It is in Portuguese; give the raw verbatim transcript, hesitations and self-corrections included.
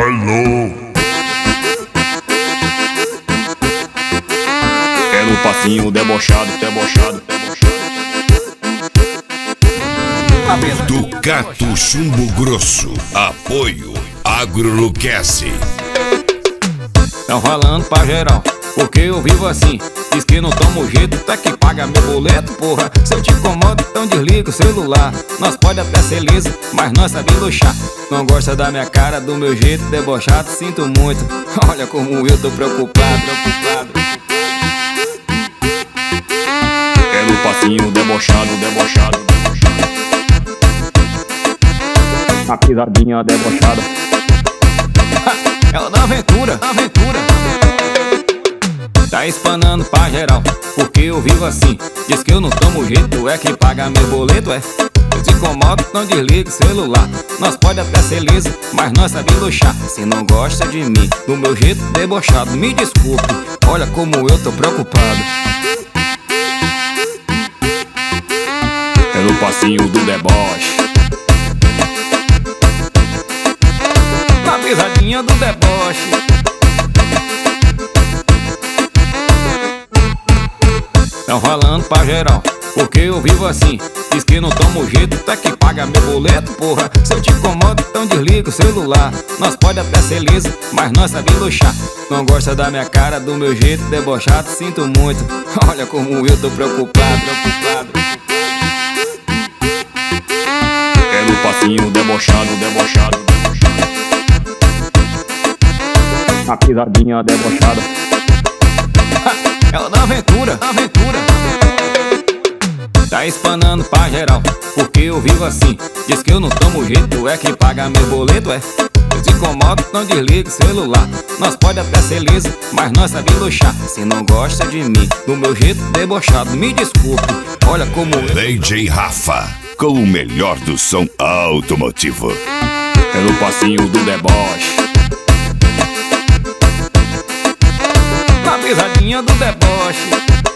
Alô. É no passinho debochado, debochado, debochado. Ducato Chumbo Grosso. Apoio Agroluquece. Tão falando pra geral, porque eu vivo assim. Diz que não tomo jeito, tá que paga meu boleto, porra. Se eu te incomodo, então desliga o celular. Nós pode até ser liso, mas nós sabemos luxar. Não gosta da minha cara, do meu jeito debochado, sinto muito. Olha como eu tô preocupado, preocupado. É no passinho debochado, debochado, debochado. A pisadinha debochada. É o da aventura, aventura. Tá espanando pra geral, porque eu vivo assim. Diz que eu não tomo jeito, é que paga meu boleto, é. Eu te incomodo, não desliga o celular. Nós pode até ser liso, mas nós sabemos luxar. Se não gosta de mim, do meu jeito debochado, me desculpe, olha como eu tô preocupado. É no passinho do deboche. Na pisadinha do deboche. Tão falando pra geral, porque eu vivo assim. Diz que não tomo jeito, tá que paga meu boleto, porra. Se eu te incomodo, então desliga o celular. Nós pode até ser liso, mas nós sabemos luxar. Não gosta da minha cara, do meu jeito debochado, sinto muito. Olha como eu tô preocupado, preocupado. É no passinho debochado, debochado, debochado. A pisadinha debochada. É o da aventura, aventura. Tá espanando pra geral, porque eu vivo assim. Diz que eu não tomo jeito, é que paga meu boleto, é. Eu te incomodo, não desliga o celular. Nós pode até ser liso, mas nós sabemos luxar. Se não gosta de mim, do meu jeito debochado, me desculpe, olha como eu... D J Rafa, com o melhor do som automotivo. É no passinho do deboche. Na pisadinha do deboche.